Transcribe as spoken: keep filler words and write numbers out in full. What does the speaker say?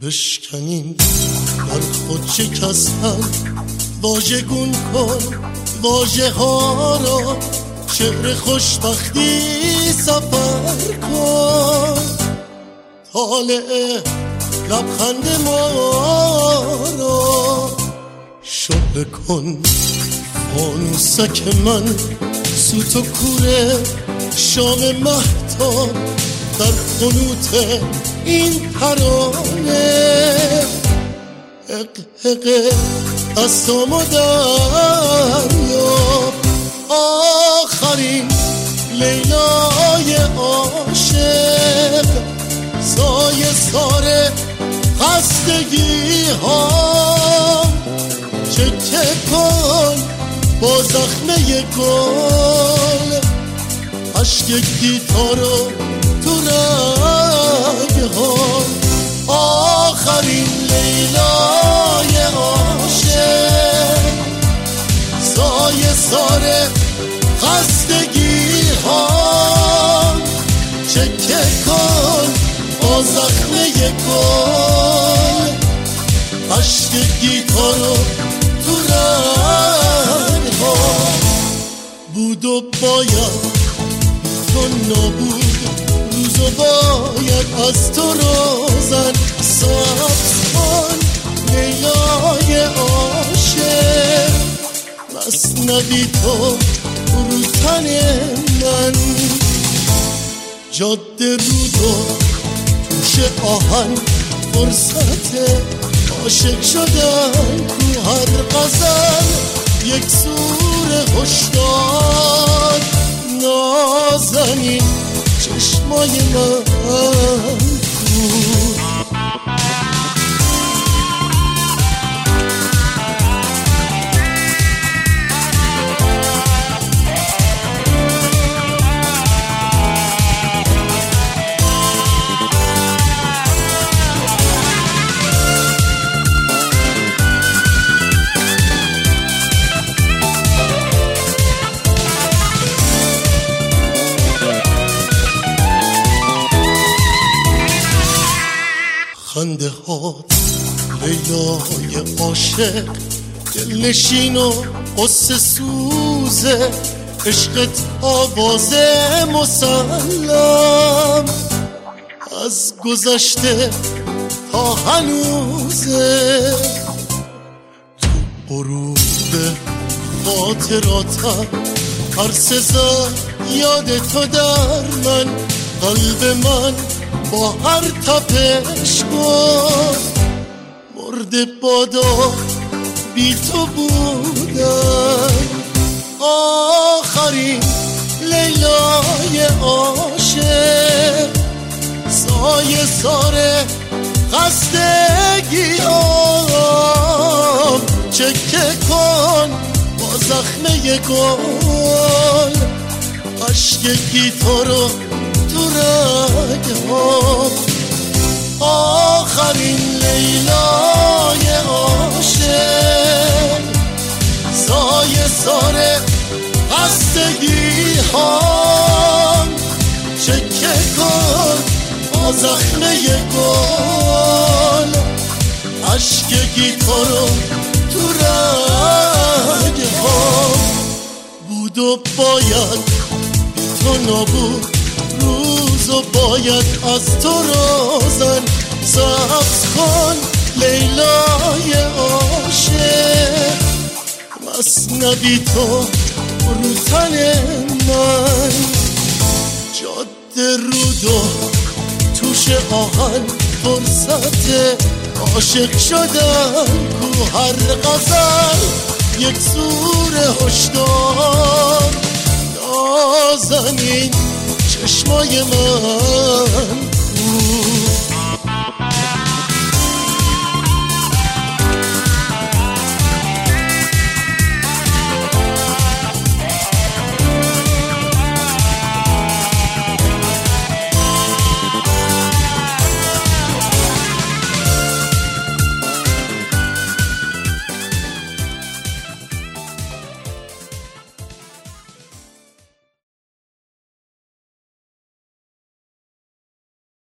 بشکنیم در خود شکستن، واژگون کن واژه ها را، شعر خوشبختی سفر کن، طالع لبخند ما را شعله کن، فانوسک من سوت و کوره شام مهتاب در قنوت این ترانه، حق حق دستام و دریاب، آخرین لیلای عاشق، سایه ساره خستگی ها، چکه کن با زخمه گل، عشق گیتارو تو رگ ها، آخرین لیلای عاشق، سایه ساره خستگی ها، چکه کن با زخمه گل، عشق گیتارو تو رگ ها، بود و باید تو نبود، روزو باید از تو روزن سبز کن، لیلای عاشق، مثنوی تو رو تن من، جاده رود و توش آهن، فرصت عاشق شدن کو هر غزل، یک سور هشدار، نازنین چشمای من کو. خنده هات لیلای عاشق، دلنشین و قصه سوزه، عشقت آواز مسلم، از گذشته تا هنوزه، تو غروب خاطراتم هر سزا یاد تو در من، قلب من با هر تپش گفت مرده بادا بی تو بودن، آخرین لیلای عاشق، سایه ساره خستگیام، چکه کن با زخمه گل، عشق گیتارو تو رگ ها، آخرین لیلای عاشق، سایه ساره خستگی ها، چکه کن با زخمه گل، عشق گیتارو تو رگ ها، بود و باید بی تو نبود، روزو باید از تو روزن سبز کن، لیلای عاشق، مثنوی تو رو تن من، جاده رودو توش آهن، فرصت عاشق شدن کو هر غزل، یک سور هشدار، نازنین چشمای من